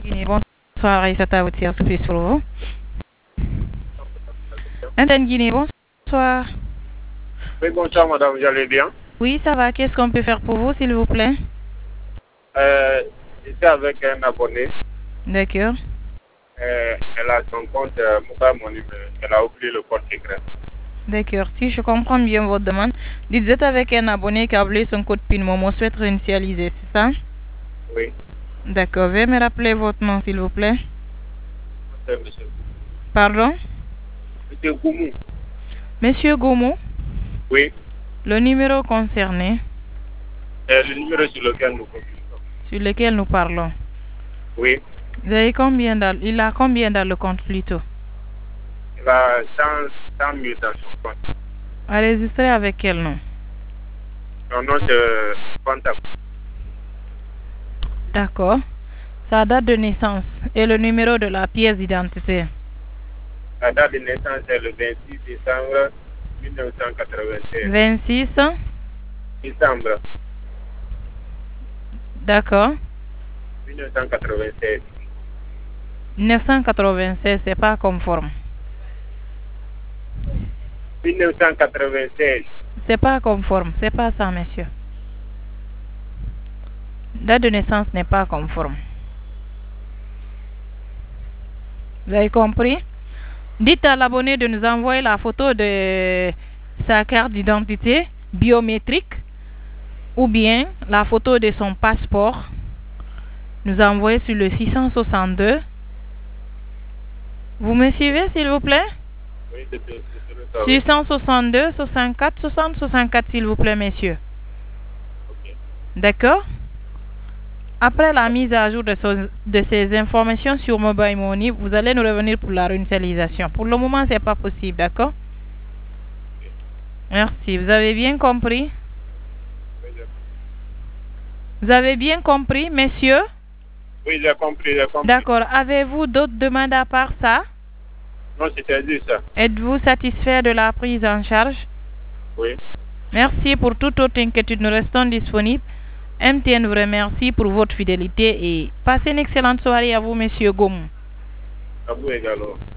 Guinée, bonsoir Aïssata Outia, surprise pour vous. Antenne Guinée, bonsoir. Oui, bonsoir madame, vous allez bien? Oui, ça va. Qu'est-ce qu'on peut faire pour vous, s'il vous plaît? J'étais avec un abonné. D'accord. Elle a son compte Mobile Money, mais elle a oublié le code secret. D'accord. Si je comprends bien votre demande, vous êtes avec un abonné qui a oublié son code PIN Momo, souhaite réinitialiser, c'est ça? Oui. D'accord. Veuillez me rappeler votre nom, s'il vous plaît. C'est monsieur. Pardon? Monsieur Goumou. Monsieur Goumou, Oui. le numéro concerné Le numéro sur lequel nous communiquons. sur lequel nous parlons. Oui. Vous avez combien il a combien dans le compte plutôt? Il a 100 000 dans son compte. Enregistré avec quel nom? Son nom c'est Contact. D'accord. Sa date de naissance et le numéro de la pièce d'identité. La date de naissance est le 26 décembre 1996. 26. Décembre D'accord. 1996. 1996, c'est pas conforme. 1996. C'est pas conforme, c'est pas ça, monsieur. Date de naissance n'est pas conforme. Vous avez compris? Dites à l'abonné de nous envoyer la photo de sa carte d'identité biométrique ou bien la photo de son passeport. Nous envoyer sur le 662. Vous me suivez, s'il vous plaît? Oui, c'est 662 64 60 64, s'il vous plaît, messieurs. okay. D'accord? Après la mise à jour de ces informations sur Mobile Money, vous allez nous revenir pour la réinitialisation. Pour le moment, ce n'est pas possible, d'accord? Okay. Merci. Vous avez bien compris? Oui, vous avez bien compris, messieurs? Oui, j'ai compris, j'ai compris. D'accord. Avez-vous d'autres demandes à part ça? Non, c'était juste ça. Êtes-vous satisfait de la prise en charge? Oui. Merci pour toute autre inquiétude. Nous restons disponibles. MTN vous remercie pour votre fidélité et passez une excellente soirée à vous, monsieur Goum. À vous également.